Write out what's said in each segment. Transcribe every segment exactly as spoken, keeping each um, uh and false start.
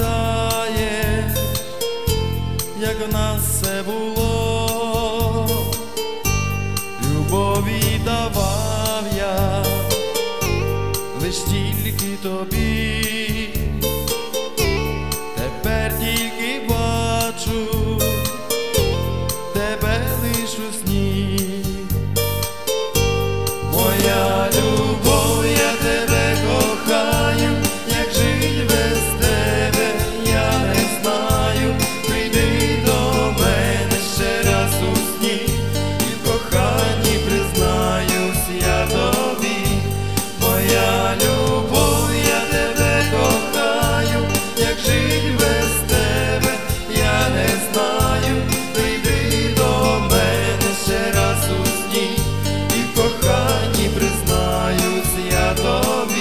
пам'ятаєш, як в нас все було, любові давав я лиш тільки тобі, тепер тільки бачу тебе лиш у сні. Моя любов, я тебе кохаю, як жить без тебе, я не знаю. Прийди до мене ще раз у сні, і в коханні признаюсь я тобі. Моя любов, я тебе кохаю, як жить без тебе, я не знаю. Прийди до мене ще раз у сні, і в коханні признаюсь я тобі.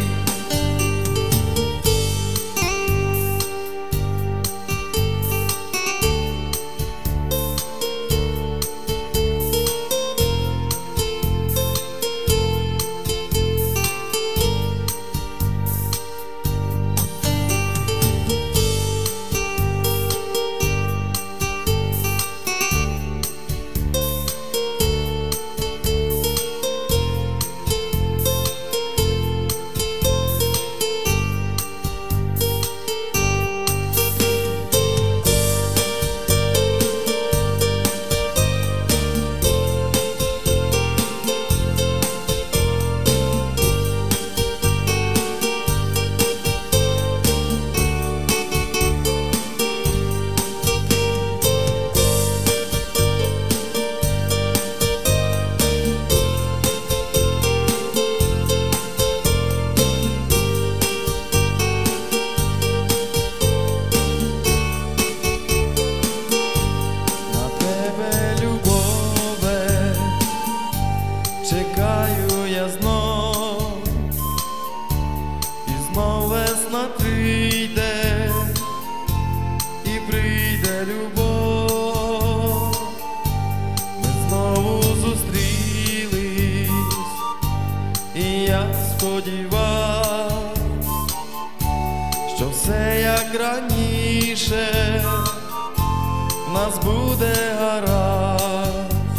Чекаю я знов, і знов весна прийде, і прийде любов. Ми знову зустрілись, і я сподівався, що все як раніше в нас буде гаразд.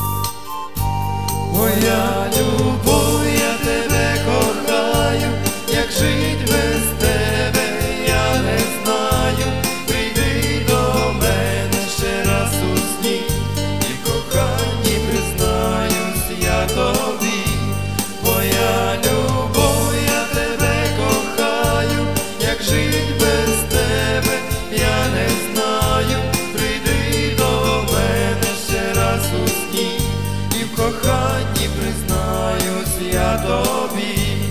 Моя любов, я тебе кохаю, як жить без тебе, я не знаю. Прийди до мене ще раз у сні, і в коханні признаюсь я тобі. Моя любов, я тебе кохаю, як жить без тебе, я не знаю. Прийди до мене ще раз у сні, і в коханні признаюсь я тобі.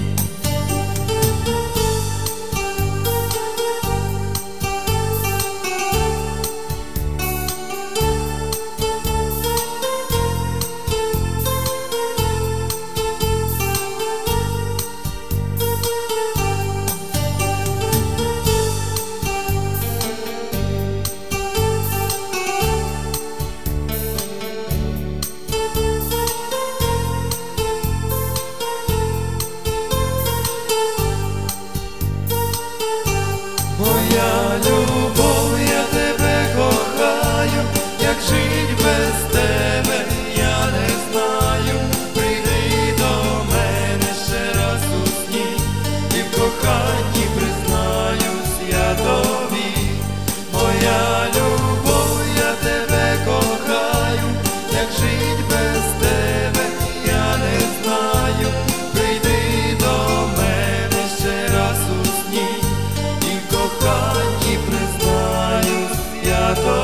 Моя любов, я тебе кохаю, як жить без тебе, я не знаю. Прийди до мене ще раз у сні, і в коханні признаюсь я тобі. Моя любов, я тебе кохаю, як жить без тебе, я не знаю. Прийди до мене ще раз у сні, і в коханні признаюсь я тобі.